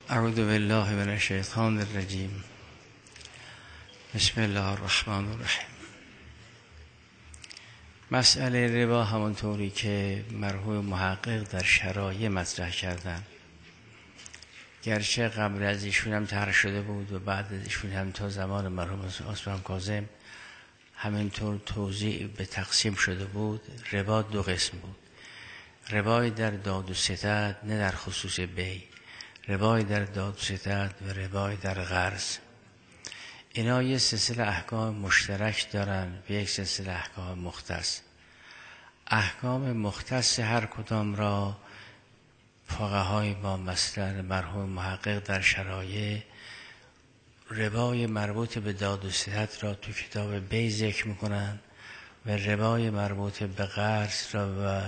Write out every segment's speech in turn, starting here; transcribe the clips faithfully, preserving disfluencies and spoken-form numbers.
اعوذ بالله من الشیطان الرجیم. بسم الله الرحمن الرحیم. مسئله ربا همونطوری که مرحوم محقق در شرایع مطرح کردن، گرچه قبل از ایشون هم طرح شده بود و بعد از ایشون هم تا زمان مرحوم عثمان کاظم همینطور توزیع به تقسیم شده بود. ربا دو قسم بود: ربای در داد و ستد، نه در خصوص بیع، ربای در داد و ستد و ربای در قرض. اینا یه سلسله احکام مشترک دارن و یک سلسله احکام مختص. احکام مختص هر کدام را فقهای با مصدر مرحوم محقق در شرایع ربای مربوط به داد و ستد را تو کتاب بیع ذکر میکنن و ربای مربوط به قرض را و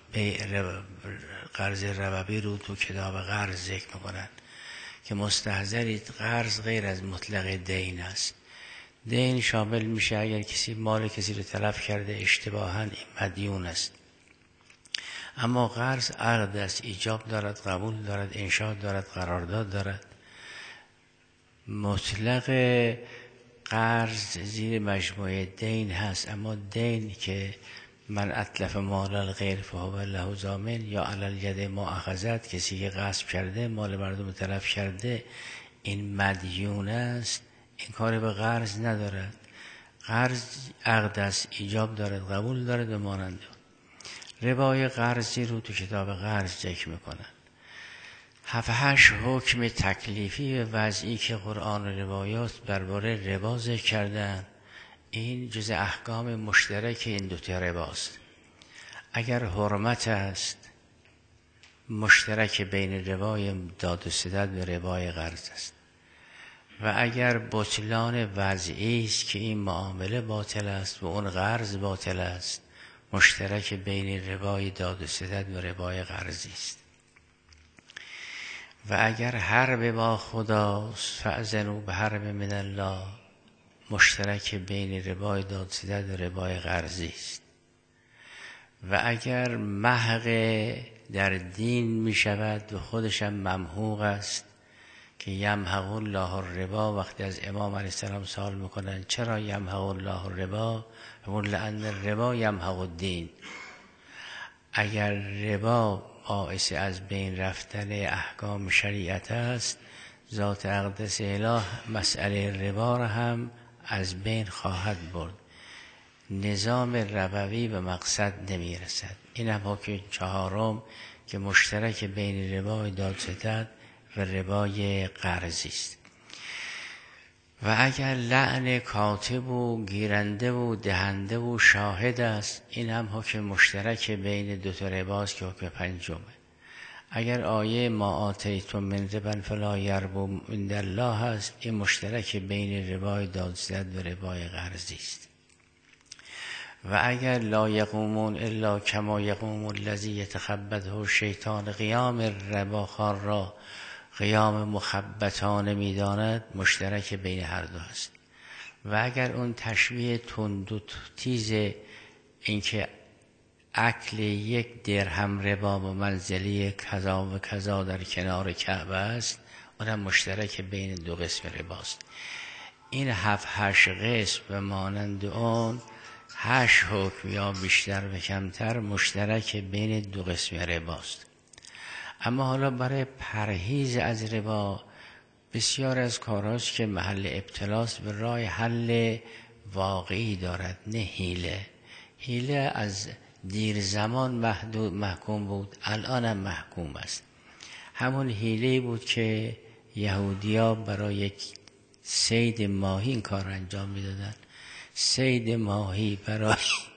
قرض ربوی رو تو کتاب قرض ذکر میکنن که مستحضرید قرض غیر از مطلق دین است. دین شامل میشه اگر کسی مال کسی رو تلف کرده اشتباهاً این مدیون است، اما قرض عقد است، ایجاب دارد، قبول دارد، انشاء دارد، قرارداد دارد. مطلق قرض زیر مجموعه دین هست، اما دین که من اتلف مال الغیر فهو له ضامن یا علی الید ما اخذت، کسی که غصب کرده مال مردم تلف کرده این مدیون است، این کار به قرض ندارد. قرض عقد است، ایجاب دارد، قبول دارد و مانند. ربای قرضی رو تو کتاب قرض ذکر میکنن. هفت هشت حکم تکلیفی و وضعی که قرآن و روایات درباره ربا ذکر کردن، این جز احکام مشترک این دو تا رباست. اگر حرمت است، مشترک بین ربای داد و ستد و ربای قرض است. و اگر بطلان وضعی است که این معامله باطل است و اون قرض باطل است، مشترک بین ربای داد و ستد و ربای قرضی است. و اگر حرب با خداست فاذنوا بحرب من الله، مشترک بین ربای داد و ستد و ربای قرضی است. و اگر محق در دین می شود و خودش هم ممحوق است که یمحق الله الربا، وقتی از امام علیه السلام سوال میکنن چرا یمحق الله الربا، يقول لأن الربا یمحق الدین. اگر ربا باعث از بین رفتن احکام شریعت است، ذات اقدس اله مسئله ربا را هم از بین خواهد برد. نظام ربوی به مقصد نمی رسد. این هم حکم چهارم که مشترک بین ربای داد ستد و ربای قرضی است. و اگر لعن کاتب و گیرنده و دهنده و شاهد است، این هم حکم مشترک بین دو تا رباست که حکم پنجمه. اگر آیه ما آتیتم من ربا فلا یربو عند الله هست، این مشترک بین ربای داد ستد و ربای قرضی است. و اگر لا یقومون الا کما یقوم الذی یتخبطه الشیطان، قیام رباخوار را قیام مخبطانه میداند، مشترک بین هر دو است. و اگر اون تشبیه تند و تیز اینکه اکل یک درهم ربا و منزلی کذا و کذا در کنار کعبه است، اونم مشترک بین دو قسم رباست. این هفت هشت قسم و مانند اون هشت حکم یا بیشتر و کمتر مشترک بین دو قسم رباست. اما حالا برای پرهیز از ربا بسیار از کاراست که محل ابتلاست و راه حل واقعی دارد، نه حیله. حیله از دیر زمان محدود محکوم بود، الان هم محکوم است. همون حیله بود که یهودیا برای یک صید ماهی این کار انجام میدادن. صید ماهی برای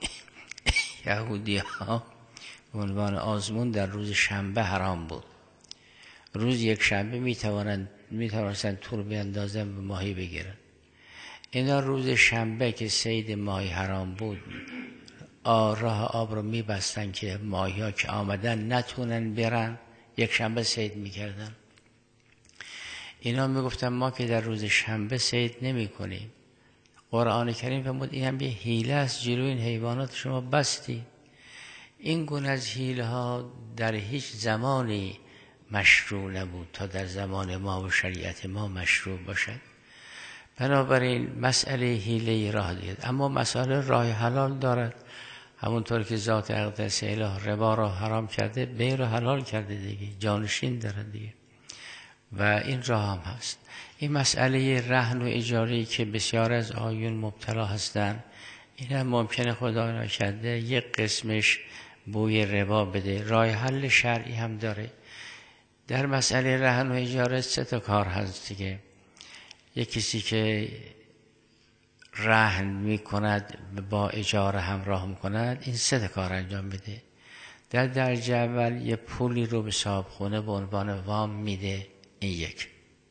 یهودیا به عنوان آزمون در روز شنبه حرام بود. روز یک شنبه میتوانند میتوانستند تور بیاندازن و ماهی بگیرن. اینا روز شنبه که صید ماهی حرام بود، راه آب رو میبستن که ماهی ها که آمدن نتونن برن، یک شنبه صید میکردن. اینا میگفتن ما که در روز شنبه صید نمی کنیم. قرآن کریم فرمود این هم یه حیله است، جلوی این حیوانات شما بستی. این گونه از حیله ها در هیچ زمانی مشروع نبود تا در زمان ما و شریعت ما مشروع باشد. بنابراین مسئله حیله راه دید، اما مسئله راه حلال دارد. همونطور که ذات اقدس اله ربا را حرام کرده، بی را حلال کرده دیگه، جانشین دارد دیگه، و این راه هم هست. این مسئله رهن و اجاره که بسیار از آیون مبتلا هستند، این هم ممکنه خدا نکرده یک قسمش بوی ربا بده. راه حل شرعی هم داره. در مسئله رهن و اجاره سه تا کار هست دیگه. یک کسی که رهن می کند با اجاره همراه می کند، این سه تا کار انجام بده. در درجه اول یه پولی رو به صاحبخونه به عنوان وام میده، این یک.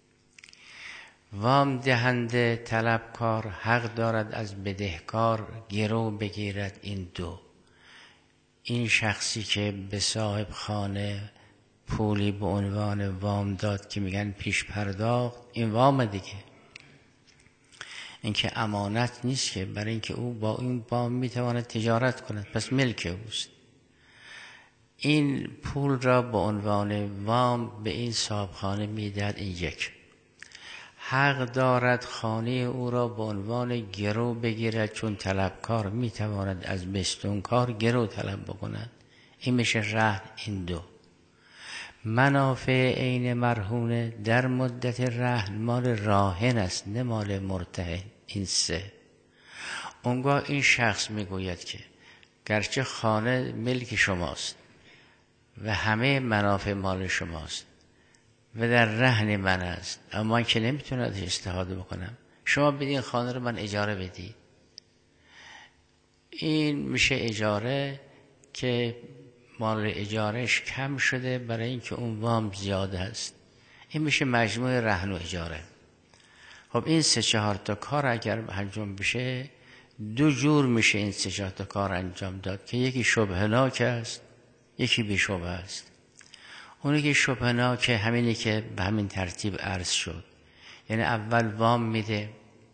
وام دهنده طلبکار حق دارد از بدهکار گرو بگیرد، این دو. این شخصی که به صاحب خانه پولی به عنوان وام داد که میگن پیش پرداخت، این وام دیگه، این که امانت نیست که، برای اینکه او با این وام میتواند تجارت کند، پس ملک اوست. این پول را به عنوان وام به این صاحب خانه میدهد، این یک. حق دارد خانه او را به عنوان گرو بگیرد، چون طلبکار میتواند از بستونکار گرو طلب بکند، این میشه رهن، این دو. منافع عین مرهونه در مدت رهن مال راهن است، نه مال مرتهن، این سه. اونگاه این شخص میگوید که گرچه خانه ملک شماست و همه منافع مال شماست و در رهن من است، اما من که نمیتونم ازش استفاده بکنم، شما بدین خانه رو من اجاره بدید. این میشه اجاره که مال اجارهش کم شده برای اینکه اون وام زیاده است. این میشه مجموع رهن و اجاره. خب این سه چهار تا کار اگر انجام بشه، دو جور میشه این سه چهار تا کار انجام داد که یکی شبهناک است، یکی بی شبهه است. اونی که شبهناک همینی که به همین ترتیب عرض شد، یعنی اول وام میده،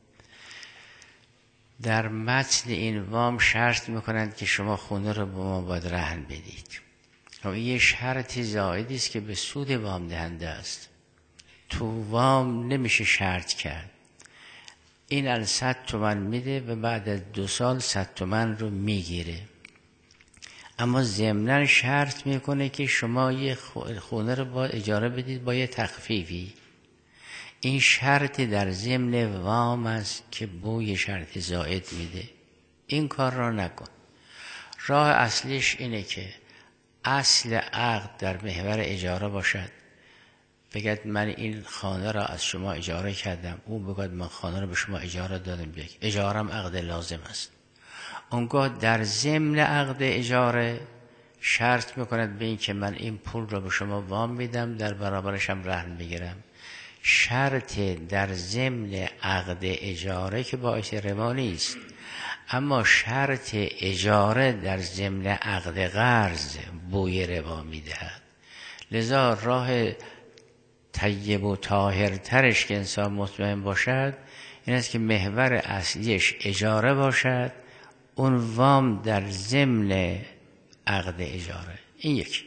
در متن این وام شرط میکنند که شما خونه رو به ما باید رهن بدید. و این یه شرط زائدی است که به سود وام دهنده است. تو وام نمیشه شرط کرد. این الان صد تومن میده و بعد از دو سال صد تومن رو میگیره، اما ضمناً شرط میکنه که شما یه خونه رو با اجاره بدید با یه تخفیفی. این شرط در ضمن وام است که بوی شرط زائد میده. این کار را نکن. راه اصلیش اینه که اصل عقد در محور اجاره باشد. بگید من این خانه را از شما اجاره کردم، او بگید من خانه را به شما اجاره دادم، یک اجارم عقد لازم است. اونگاه در ضمن عقد اجاره شرط میکند به این که من این پول را به شما وام میدم، در برابرشم رهن بگیرم. شرط در ضمن عقد اجاره که باعث ربا نیست، اما شرط اجاره در ضمن عقد قرض بوی ربا میدهد. لذا راه طیب و طاهرترش که انسان مطمئن باشد این است که محور اصلیش اجاره باشد، اون وام در ضمن عقد اجاره. این یک.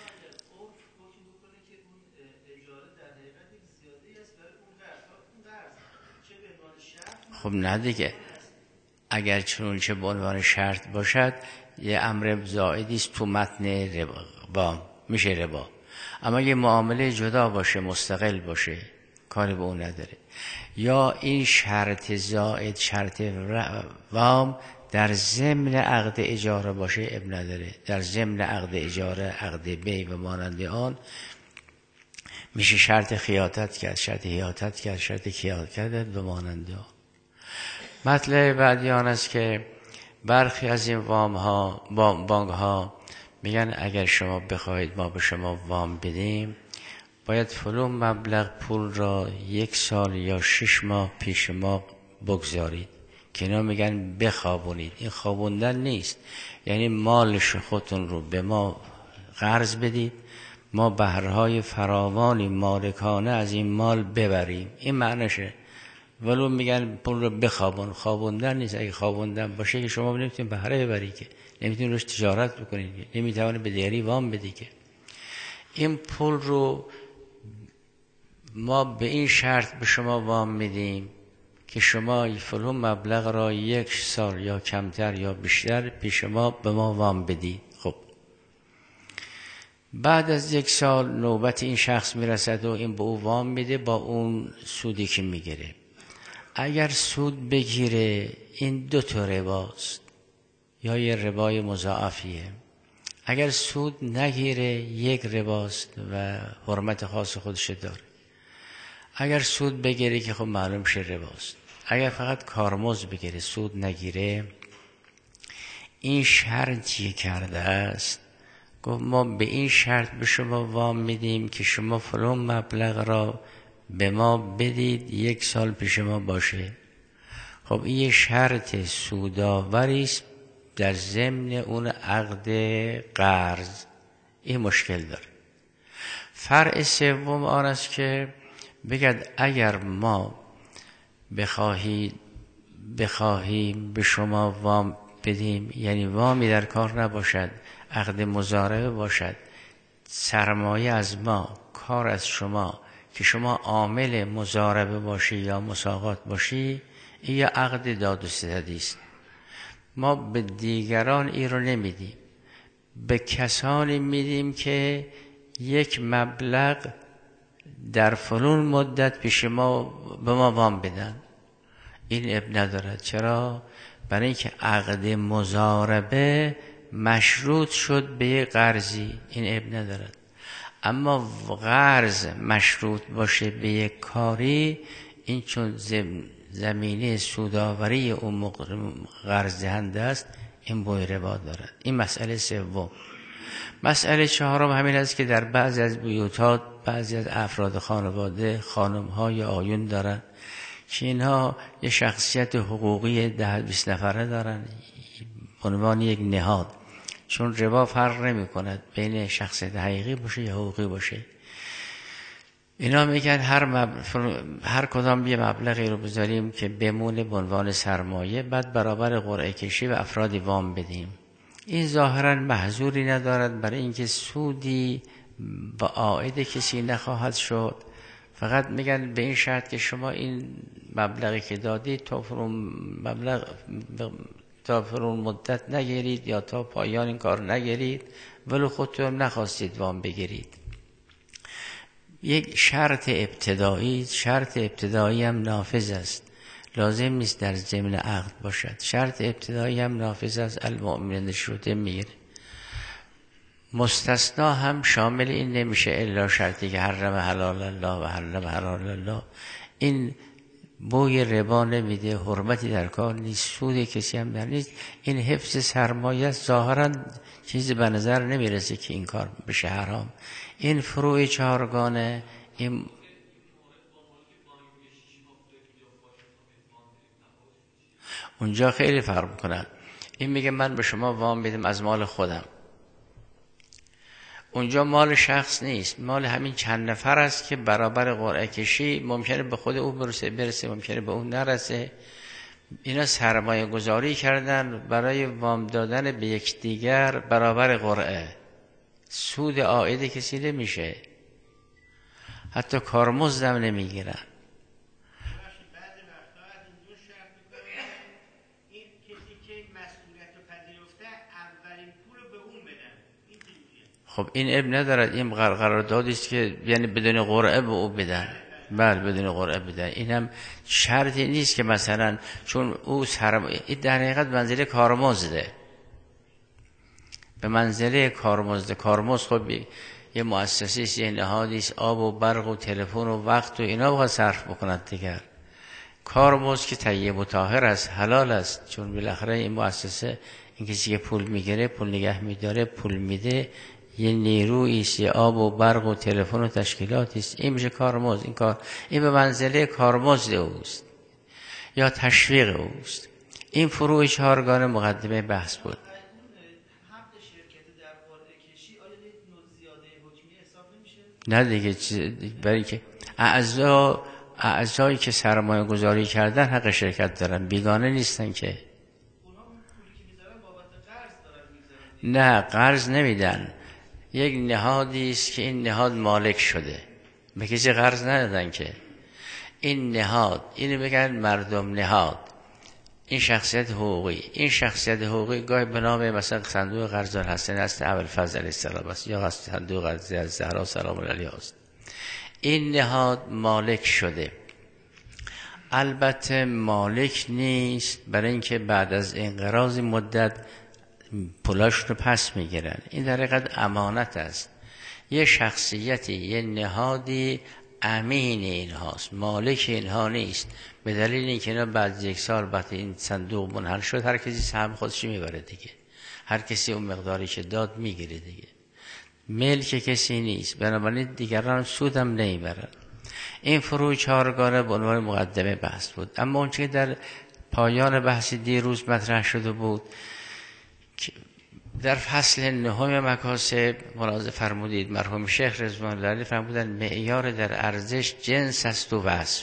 خب نه دیگه، اگر چون چه به عنوان شرط باشد یه امر زائدی است تو متن ربا، میشه ربا. اما یه معامله جدا باشه، مستقل باشه، کاری به اون نداره. یا این شرط زائد، شرط وام در ضمن عقد اجاره باشه، اب نداره. در ضمن عقد اجاره، عقد بی و مانند آن میشه شرط خیاطت کرد، شرط حیاطت کرد، شرط کیات کرد و مانند آن. مطلب بعدی آن است که برخی از این وام ها، بانک ها میگن اگر شما بخواید ما به شما وام بدیم، باید فلان مبلغ پول را یک سال یا شش ماه پیش ما بگذارید، که اینا میگن بخوابونید. این خوابوندن نیست، یعنی مالش خودتون رو به ما قرض بدید، ما بهرهای فراوانی مالکانه از این مال ببریم، این معنیشه. ولو میگن پول رو بخوابون، خوابوندن نیست. اگه خوابوندن باشه که شما نمیتونید بهره ببرید، که نمیتونید روش تجارت بکنید، نمیتونید به دیگری وام بدید. که این پول رو ما به این شرط به شما وام میدیم که شما فلان مبلغ را یک سال یا کمتر یا بیشتر پیش ما به ما وام بدید. خب بعد از یک سال نوبت این شخص میرسد و این به او وام میده با اون سودی که میگیره. اگر سود بگیره این دو تا رباست یا یه ربای مضاعفیه. اگر سود نگیره یک رباست و حرمت خاص خودش داره. اگر سود بگیره که خب معلوم شه رباست. اگر فقط کارمزد بگیره سود نگیره، این شرطی کرده است گفت ما به این شرط به شما وام میدیم که شما فلان مبلغ را به ما بدید یک سال پیش ما باشه. خب این یه شرط سودآوری است در ضمن اون عقد قرض. این مشکل داره. فرع سوم آن است که بگد اگر ما بخواهید بخواهیم به شما وام بدیم، یعنی وامی در کار نباشد، عقد مضاربه باشد، سرمایه از ما، کار از شما، که شما عامل مضاربه باشی یا مساقات باشی، این یه عقد داد و ستدی است. ما به دیگران این رو نمیدیم، به کسانی میدیم که یک مبلغ در فلان مدت پیش ما به ما وام بدن. این اب ندارد. چرا؟ برای اینکه عقد مضاربه مشروط شد به یک قرضی، این اب ندارد. اما قرض مشروط باشه به یک کاری، این چون زمینه سوداوری اون قرض دهنده است، این بوی ربا دارد. این مسئله سوم. مسئله چهارم همین است که در بعضی از بیوتات بعضی از افراد خانواده خانم‌ها یا آیون دارن که اینها یه شخصیت حقوقی ده بیست نفره دارن عنوان یک نهاد، چون ربا فرق نمی کند بین شخصیت حقیقی باشه یا حقوقی باشه. اینا میگن هر, مب... هر کدام یه مبلغی رو بذاریم که بمونه به عنوان سرمایه، بعد برابر قرعه کشی و افرادی وام بدیم. این ظاهرا محظوری ندارد برای اینکه سودی با عائد کسی نخواهد شد. فقط میگن به این شرط که شما این مبلغی که دادید تا فرون مبلغ تا فرون مدت نگیرید یا تا پایان این کار نگیرید، ولو خودتون نخواستید وام بگیرید. یک شرط ابتدایی، شرط ابتدایی هم نافذ است، لازم نیست در ضمن عقد باشد. شرط ابتدایی هم نافذ است، المؤمنین شروط میگیره. مستثنا هم شامل این نمیشه الا شرطی که حرم حلال الله و حرم حلال الله. این بوی ربا نمیده، حرمتی در کار نیست، سود کسی هم در نیست. این حفظ سرمایه است. ظاهرا چیزی به نظر نمیرسه که این کار بشه حرام. این فروع چهارگانه این اونجا خیلی فرق میکنه. این میگه من به شما وام بدم از مال خودم، اونجا مال شخص نیست، مال همین چند نفر است که برابر قرعه کشی ممکنه به خود او برسه برسه ممکنه به اون نرسه. اینا سرمایه گذاری کردن برای وام دادن به یکدیگر برابر قرعه. سود عائد کسی نمیشه، حتی کارمزدم نمیگیرن. خب این اب ندارد، این قراردادی است که یعنی بدون قرعه به او بدن. بله بدون قرعه بدن. این هم شرطی نیست که مثلا چون او سرمایه، این در حقیقت منزله کارمزده، به منزله کارمزده. کارمزد خب یه مؤسسه است، یه نهادی است، آب و برق و تلفن و وقت و اینا باید صرف بکنند دیگر. کارمزد که طیب و طاهر است، حلال است، چون بالاخره این مؤسسه این کسی که پول میگیره پول نگه میداره پول میده، یه نیرویی است، یه آب و برق و تلفن و تشکیلاتی است. این میشه کارمزد. این کار این به منزله کارمزد اوست یا تشویق اوست. این فروع چهارگانه مقدمه بحث بود. نه دیگه، برای که اعضا اعضایی که سرمایه گذاری کردن حق شرکت دارن، بیگانه نیستن که. نه قرض نمیدن، یک نهادی است که این نهاد مالک شده، به کسی قرض ندادن که. این نهاد، اینو بگن مردم نهاد، این شخصیت حقوقی. این شخصیت حقوقی گاهی به نام مثلا صندوق قرض الحسن است ابوالفضل علیه السلام است، یا صندوق قرض الزهرا سلام علیها است. این نهاد مالک شده. البته مالک نیست، برای اینکه بعد از انقراض مدت پولاش رو پس میگیرن. این در حقیقت امانت است. یه شخصیتی، یه نهادی امین اینهاست، مالک اینها نیست. به دلیل اینکه اینا بعد یک سال بعد این صندوق منحل شد، هر کسی سهم خودش میبره دیگه، هر کسی اون مقداری که داد میگیره دیگه، ملک کسی نیست، بنابراین دیگران سودم نمیبرن. این فروع چهارگانه به عنوان مقدمه بحث بود. اما اون که در پایان بحث دیروز مطرح شده بود، در فصل نهم مکاسب ملاحظه فرمودید مرحوم شیخ رضوان الله علیه فرمودن معیار در ارزش جنس است و وصف.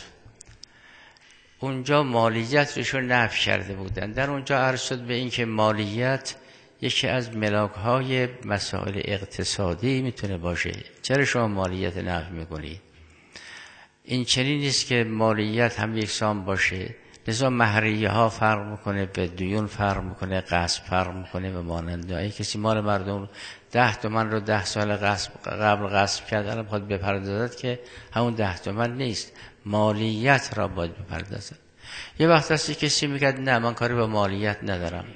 اونجا مالیت روش نفی کرده بودن. در اونجا عرض شد به این که مالیت یکی از ملاک‌های مسائل اقتصادی میتونه باشه. چرا شما مالیت نفی میکنید؟ این چنین نیست که مالیت هم یکسان باشه. لذا مهریه ها فرق میکنه، به دیون فرق میکنه، غصب فرق میکنه و مانند. اگه کسی مال مردم ده تومن رو ده سال غصب قبل غصب کرد، الان بخواد بپردازد که همون ده تومن نیست، مالیت را باید بپردازد. یه وقت هستی کسی میگه نه من کاری با مالیت ندارم،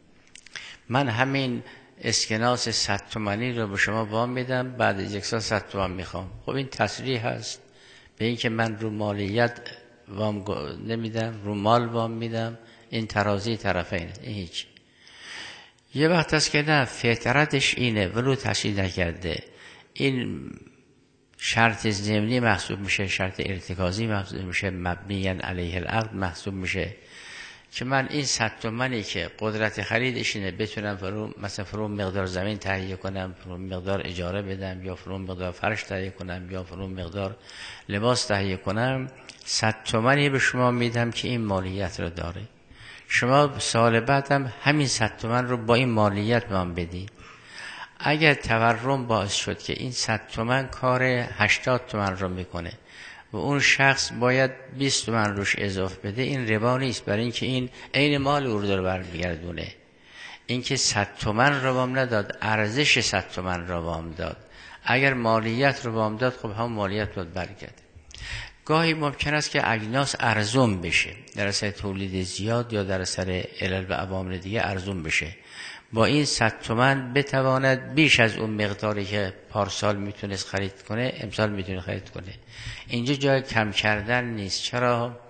من همین اسکناس صد تومنی رو به شما وام میدم، بعد یک سال صد تومن میخوام. خب این تصریح هست به این که من رو مالیت وام نمیدم، رو مال وام میدم. این ترازی طرفینه، این هیچ. یه وقت هست که نه فطرتش اینه ولو تصحیح نکرده، این شرط ضمنی محسوب میشه، شرط ارتکازی محسوب میشه، مبنی علیه العقد محسوب میشه، که من این صد تومنی که قدرت خریدش اینه بتونم فرو مثلا فرو مقدار زمین تهیه کنم، فرو مقدار اجاره بدم، یا فرو مقدار فرش تهیه کنم، یا فرو مقدار لباس تهیه کنم، صد تومنی به شما میدم که این مالیت رو داره. شما سال بعدم همین صد تومن رو با این مالیت به من بدید. اگر تورم باعث شد که این صد تومن کار هشتاد تومن رو میکنه و اون شخص باید بیست تومن روش اضافه بده، این ربا نیست، برای اینکه این عین مال او رو داره برمیگردونه. اینکه صد تومن رو وام نداد، ارزش صد تومن رو وام داد. اگر مالیت رو وام داد، خب هم مالیت باید برگرده. گاهی ممکن است که اجناس ارزون بشه، در اثر تولید زیاد یا در اثر علل و عوامل دیگه ارزون بشه، با این صد تومن بتواند بیش از اون مقداری که پارسال میتونست خرید کنه امسال میتونه خرید کنه. اینجا جای کم کردن نیست. چرا؟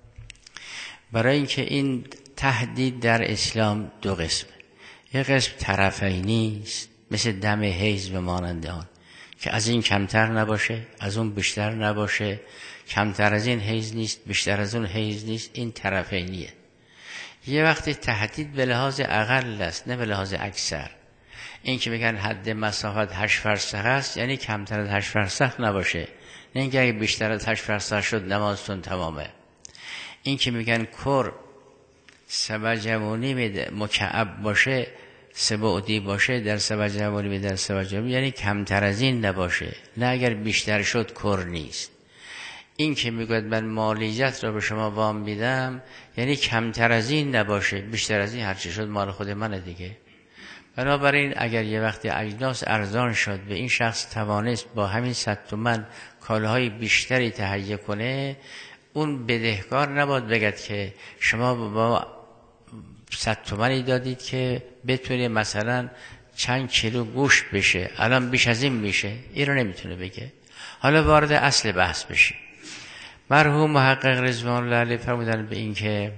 برای اینکه این تهدید در اسلام دو قسمه. یک قسم طرفینی است، مثل دم حیض و مانند آن، که از این کمتر نباشه، از اون بیشتر نباشه، کمتر از این حیض نیست، بیشتر از اون حیض نیست. این طرفینیه. یه وقتی تهدید به لحاظ اقل است، نه به لحاظ اکثر. این که میگن حد مسافت هشت فرسخ است، یعنی کمتر از هشت فرسخ نباشه، نه اینکه اگه بیشتر از هشت فرسخ شد نمازتون تمامه. این که میگن کر سبع جوانی میده مکعب باشه، سه بعدی باشه، در سبع جوانی میده در سبع جوانی، یعنی کمتر از این نباشه، نه اگر بیشتر شد کر نیست. این که میگوید من مالیت را به شما وام میدم، یعنی کمتر از این نباشه، بیشتر از این هرچی شد مال خود منه دیگه. بنابراین اگر یه وقتی اجناس ارزان شد و این شخص توانست با همین صد تومن کالاهای بیشتری تهیه کنه، اون بدهکار نباید بگد که شما با صد تومنی دادید که بتونه مثلا چند کیلو گوشت بشه، الان بیش از این میشه. این رو نمیتونه بگه. حالا وارد اصل بحث بشیم. مرحوم محقق رضوان الله علیه فرمودن به این که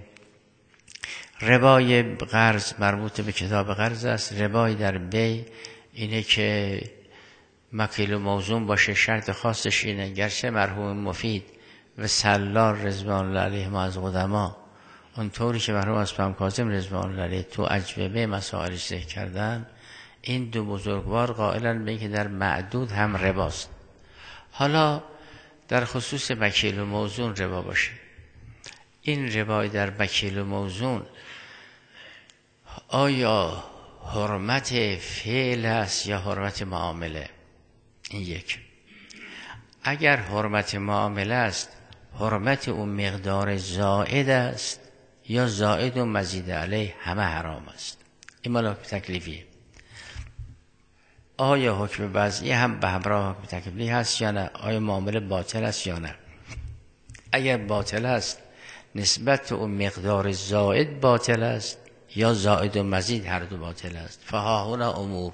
ربای قرض مربوط به کتاب قرض است. ربای در بی اینه که مکیل و موزون باشه، شرط خاصش اینه. گرچه مرحوم مفید و سلار رضوان الله علیه ما از قدما اون طوری که مرحوم اسپم کاظم رضوان الله علیه تو اجوبه مسائلش ذکر کردن، این دو بزرگوار قائلن به این که در معدود هم رباست. حالا در خصوص مکیل و موزون ربا باشه، این ربای در مکیل و موزون آیا حرمت فعل است یا حرمت معامله. این یک. اگر حرمت معامله است، حرمت اون مقدار زائد است یا زائد و مزید علیه، همه حرام است. این مال حکم تکلیفیه. آیا حکم وضعی هم به همراه حکم تکلیفی هست یا نه؟ آیا معامله باطل است یا نه؟ اگر باطل است، نسبت اون مقدار زائد باطل است یا زائد و مزید هر دو باطل است. فها هنا امور.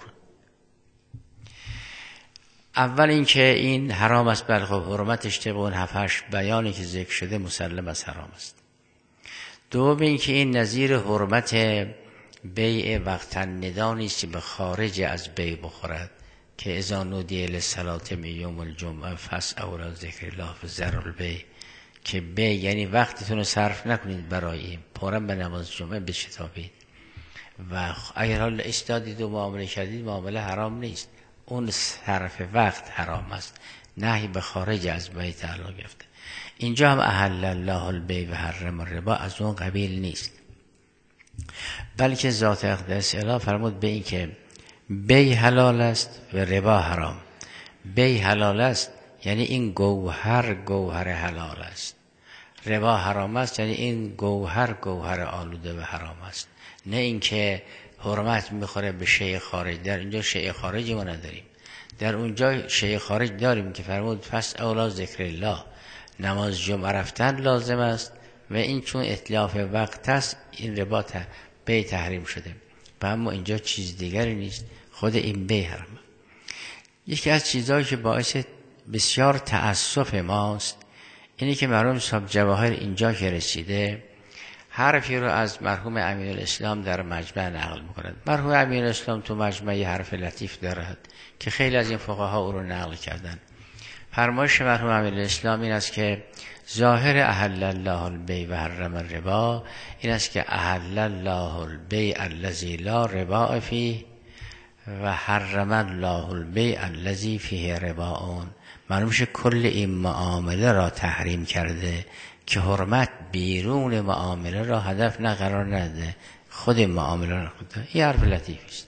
اول اینکه این حرام است، بله خب حرمتش طبق اون هفت هشت بیانی که ذکر شده مسلم از حرام است. دوم اینکه این نظیر حرمت بیع وقت الندا نیست که به خارج از بیع بخورد، که اذا نودی للصلاة من یوم الجمعه فاسعوا الی ذکر الله فذروا البیع، که بیع یعنی وقتتون رو صرف نکنید برای این، فوراً به نماز جمعه بشتابید. و اگر حال استادید و معامله کردید، معامله حرام نیست، اون صرف وقت حرام است. نهی به خارج از بیع تعلق گرفته. اینجا هم احل الله البیع و حرم الربا از اون قبیل نیست، بلکه ذات اقدس اله فرمود به این که بیع حلال است و ربا حرام. بیع حلال است یعنی این گوهر گوهر حلال است، ربا حرام است یعنی این گوهر گوهر آلوده و حرام است. نه اینکه حرمت میخوره به شیء خارج. در اینجا شیء خارجی ما نداریم، در اونجا شیء خارج داریم که فرمود پس اولا ذکر الله، نماز جمعه رفتن لازم است و این چون اتلاف وقت است این ربا بیع تحریم شده. و اما اینجا چیز دیگری نیست، خود این بیع حرامه. یکی از چیزهایی که باعث بسیار تأسف ماست اینی که مرحوم صاحب جواهر اینجا که رسیده حرفی رو از مرحوم امیرالاسلام در مجمع نقل می‌کند. مرحوم امیرالاسلام تو مجمع یه حرف لطیف دارد که خیلی از این فقها او رو نقل کردن. فرمایش مرحوم امیرالاسلام این است که ظاهر احل الله البیع و حرم الربا این است که احل الله البیع الذی لا ربا فیه و حرم الله البیع الذی فیه ربا. معلوم شه کل این معامله را تحریم کرده که حرمت بیرون معامله را هدف نه قرار نده، خود معامله را خود. این حرف لطیفی است.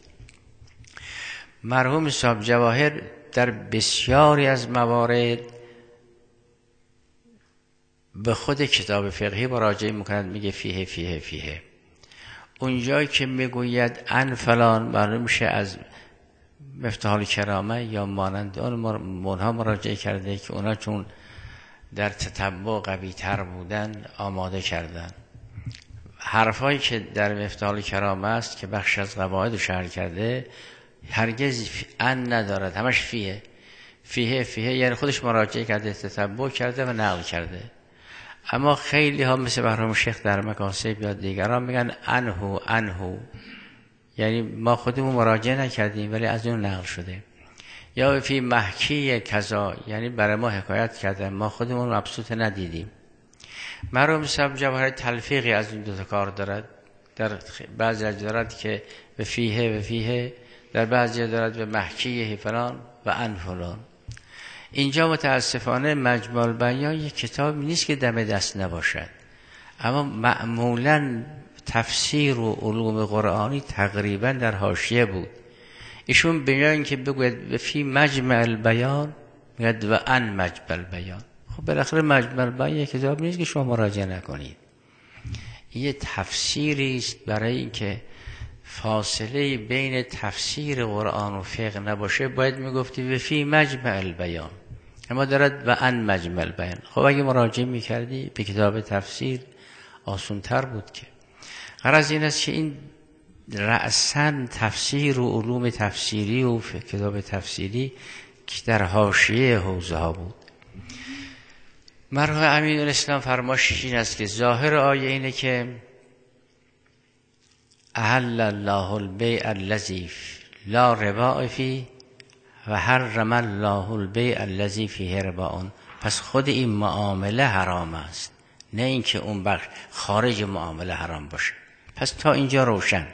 مرحوم صاحب جواهر در بسیاری از موارد به خود کتاب فقهی مراجعه میکند، میگه فیه فیه فیه. اونجایی که میگوید ان فلان، معلوم میشه از مفتاح الکرامه یا مانند اون منها مراجعه کرده که اونا چون در تتبع قوی تر بودن آماده کردن. حرفایی که در مفتاح الکرامه است که بخش از قواعد رو شرح کرده هرگز ان ندارد، همش فیه فیه فیه، یعنی خودش مراجعه کرده، تتبع کرده و نقل کرده. اما خیلی ها مثل مرحوم شیخ در مکاسب یا دیگران میگن انهو انهو، یعنی ما خودمون مراجعه نکردیم ولی از اون نقل شده. یا فی محکی کذا، یعنی برای ما حکایت کردن، ما خودمون مبسوط ندیدیم. مرحوم صاحب جواهر تلفیقی از این دو تا کار دارد. در بعضی از دارد که به فیه و فیه، در بعضی دارد به محکیه فلان و ان فلان. اینجا متاسفانه مجموع البیان یک کتاب نیست که دم دست نباشد، اما معمولا تفسیر و علوم قرآنی تقریبا در حاشیه بود. ایشون بیان که بگوید فی مجمع البیان میگد و ان مجمع البیان. خب بالاخره مجمع البیان یک کتاب نیست که شما مراجعه نکنید. یه تفسیری است برای اینکه فاصله بین تفسیر قرآن و فقه نباشه باید میگفتی و فی مجمع البیان، اما دارد و ان مجمع البیان. خب اگه مراجعه میکردی به کتاب تفسیر آسان تر بود. که غرض این است که این رأساً تفسیر و علوم تفسیری و کتاب تفسیری که در حاشیه حوزه ها بود. مرحوم امیرالاسلام فرمایشش این است که ظاهر آیه اینه که احل الله البیع الذی لا ربا فیه و حرم الله البیع الذی فیه ربا. پس خود این معامله حرام است، نه اینکه اون بخش خارج معامله حرام باشه. پس تا اینجا روشن.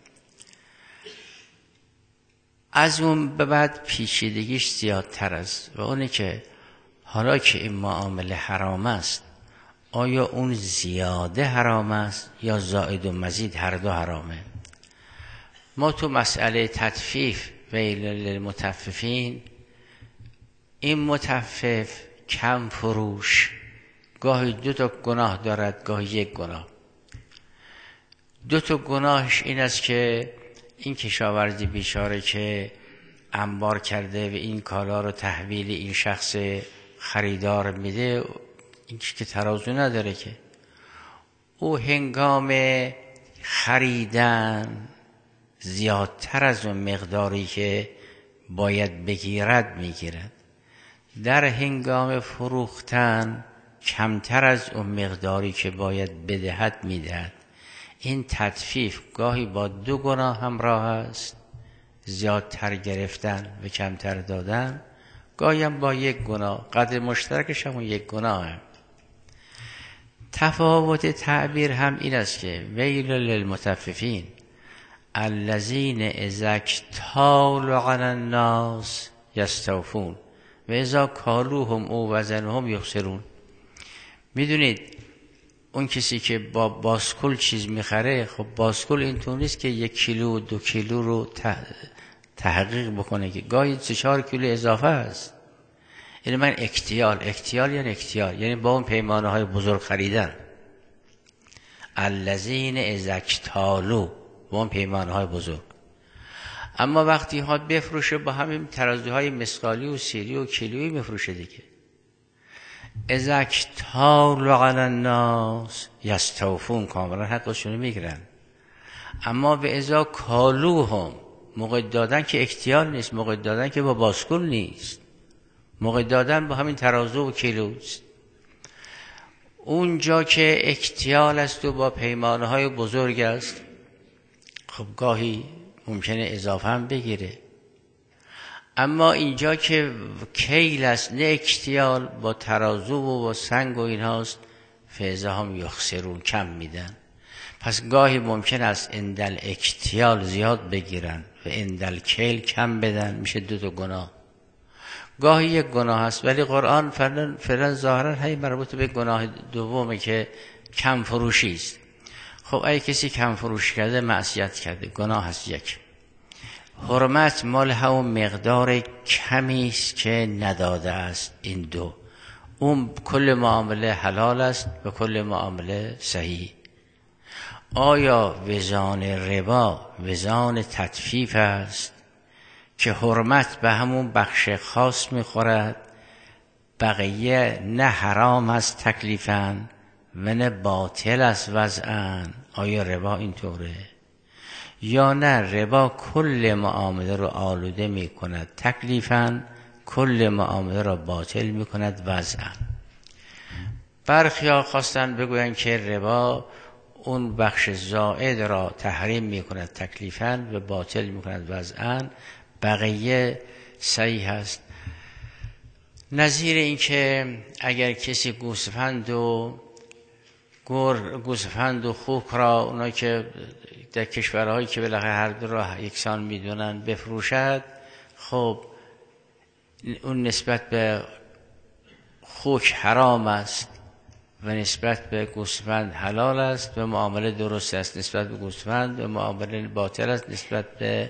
از اون به بعد پیچیدگیش زیادتر است و اونه که حالا که این معامله حرام است، آیا اون زیاده حرام است یا زائد و مزید هر دو حرامه؟ ما تو مسئله تطفیف ویل للمطففین، این مطفف کم فروش گاهی دو تا گناه دارد، گاهی یک گناه. دو تا گناهش این است که این کشاورزی بیچاره که انبار کرده و این کالا رو تحویل این شخص خریدار میده، این که ترازو نداره که او هنگام خریدن زیادتر از اون مقداری که باید بگیرد میگیرد، در هنگام فروختن کمتر از اون مقداری که باید بدهد میدهد. این تطفیف گاهی با دو گناه همراه است، زیادتر گرفتن و کمتر دادن، گاهی هم با یک گناه، قدر مشترکش هم یک گناه هم. تفاوت تعبیر هم این است که ویل للمطففین الذین اذا اکتالوا علی الناس یستوفون و اذا کالوهم او وزنهم یخسرون. میدونید اون کسی که با باسکول چیز میخره، خب باسکول اینطور نیست که یک کیلو دو کیلو رو تحقیق بکنه، که گاهی سه چهار کیلو اضافه است. یعنی من اکتیال اکتیال یعنی اکتیال یعنی با اون پیمانه های بزرگ خریدن. الذین اذا اکتالوا با اون پیمانه های بزرگ. اما وقتی ها بفروشه با همین ترازوهای مسقالی و سیری و کیلویی میفروشه دیگه. اذا اکتالوا علی الناس یستوفون، کاملا حقشونو میگیرن. اما به اذا کالوهم، موقع دادن که اکتیال نیست، موقع دادن که با باسکول نیست، موقع دادن با همین ترازو و کیلوست. اونجا که اکتیال است و با پیمانه های بزرگ است، خب گاهی ممکنه اضافه هم بگیره. اما اینجا که کیل است نه اکتیال، با ترازو و با سنگ و این هاست، فیضا هم یخسرون، کم میدن. پس گاهی ممکن است اندل اکتیال زیاد بگیرن و اندل کیل کم بدن، میشه دو تا گناه. گاهی یک گناه است، ولی قرآن فعلا ظاهرا هی مربوط به گناه دومه که کم فروشی است. خب اگه کسی کم فروش کرده معصیت کرده، گناه هست یک. حرمت مال همون مقدار کمی است که نداده است. این دو، اون کل معامله حلال است و کل معامله صحیح. آیا وزان ربا وزان تطفیف است که حرمت به همون بخش خاص میخورد، بقیه نه حرام است تکلیفاً و نه باطل است وضعاً؟ آیا ربا اینطوره؟ یا نه ربا کل معامله رو آلوده می کند تکلیفاً، کل معامله رو باطل می کند وضعاً؟ برخی ها خواستن بگوین که ربا اون بخش زائد را تحریم می کند تکلیفاً و باطل می کند وضعاً، بقیه صحیح است. نظیر این که اگر کسی گوسفند و گور گوسفند و خوک را، اونا که در کشورهایی که بالاخره هر دو را یکسان میدونن، بفروشد، خب اون نسبت به خوک حرام است و نسبت به گوسفند حلال است و معامله درست است نسبت به گوسفند و معامله باطل است نسبت به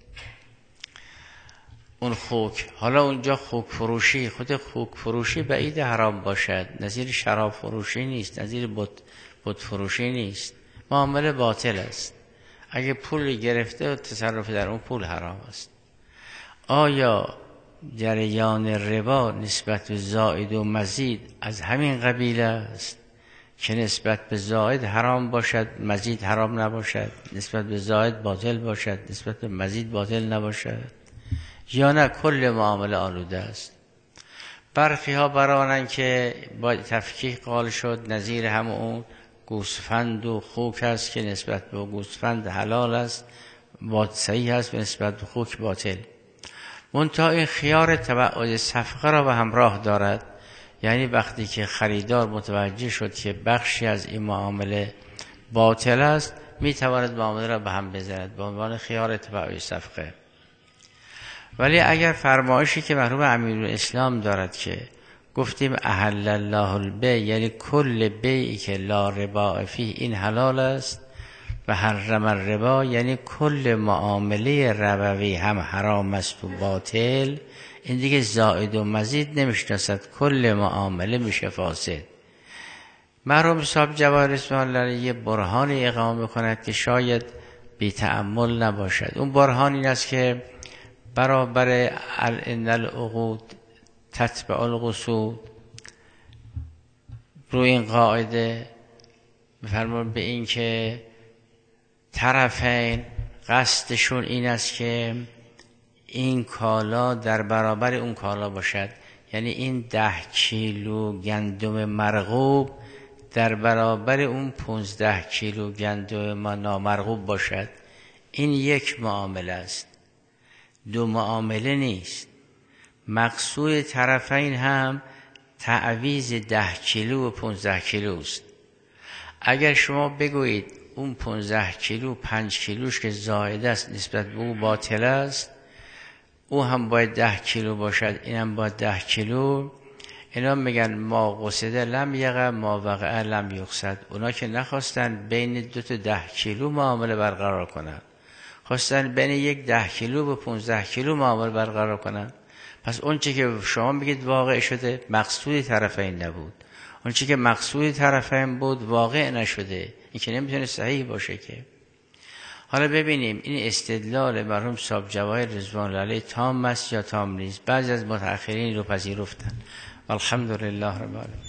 اون خوک. حالا اونجا خوک فروشی، خود خوک فروشی بعید حرام باشد، نظیر شراب فروشی نیست، نظیر بت بت فروشی نیست، معامله باطل است. اگه پول گرفته و تصرف در اون پول حرام است. آیا جریان ربا نسبت به زائد و مزید از همین قبیل است که نسبت به زائد حرام باشد مزید حرام نباشد، نسبت به زائد باطل باشد نسبت به مزید باطل نباشد، یا نه کل معامله آلوده است؟ برخی ها برانن که با تفکیک قال شد نظیر همون گوسفند و خوک است که نسبت به گوسفند حلال است با صحیح است و نسبت به خوک باطل. منتها این خیار تبعید صفقه را به همراه دارد، یعنی وقتی که خریدار متوجه شد که بخشی از این معامله باطل است، میتواند معامله را به هم بزند به عنوان خیار تبعید صفقه. ولی اگر فرمایشی که مرحوم امیرالاسلام دارد که گفتیم احل الله البیع، یعنی کل بیعی که لا ربا فیه، این حلال است و حرم الربا یعنی کل معامله ربوی هم حرام است و باطل. این دیگه زائد و مزید نمیشناسد، کل معامله میشه فاسد. مرحوم صاحب جواهر رضوان الله علیه یه برهانی اقامه کند که شاید بی تأمل نباشد. اون برهان این است که برابر ان العقود تتبع القصود، روی این قاعده بفرمون به این که طرفین قصدشون این است که این کالا در برابر اون کالا باشد، یعنی این ده کیلو گندم مرغوب در برابر اون پونزده کیلو گندم ما نامرغوب باشد. این یک معامله است، دو معامله نیست. مقصود طرفین هم تعویض ده کیلو و پونزده کیلو است. اگر شما بگویید اون پونزده کیلو پنج کیلوش که زائد است نسبت به او باطل است، او هم باید ده کیلو باشد، این هم باید ده کیلو، اینا میگن ما قصده لم یقع ما وقع لم یقصد. اونا که نخواستن بین دو تا ده کیلو معامله برقرار کنن، خواستن بین یک ده کیلو و پونزده کیلو معامله برقرار کنن. پس اون چی که شما میگید واقع شده مقصود طرفین نبود، اون چی که مقصود طرفین بود واقع نشده. این که نمیتونه صحیح باشه که. حالا ببینیم این استدلال مرحوم صاحب جواهر رضوان الله علیه تام است یا تام نیست. بعضی از متأخرین رو پذیرفتن. الحمدلله رب العالمین.